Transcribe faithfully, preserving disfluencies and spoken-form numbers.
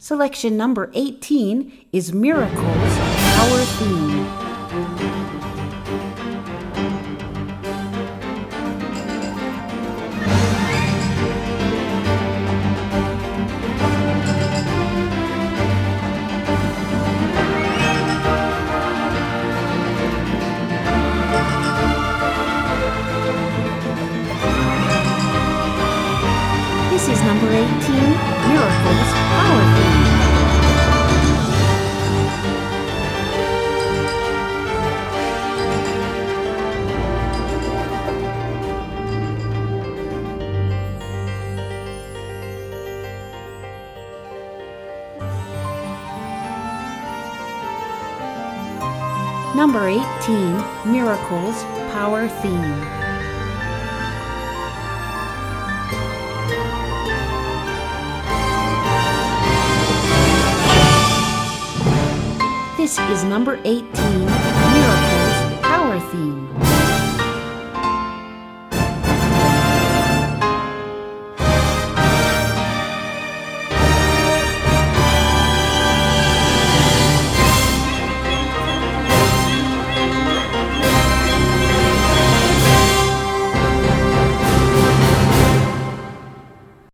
Selection number eighteen is Miracles, Power Theme. This is number eighteen, Miracles, Power Theme. Number eighteen, Miracles, Power Theme. This is number eighteen,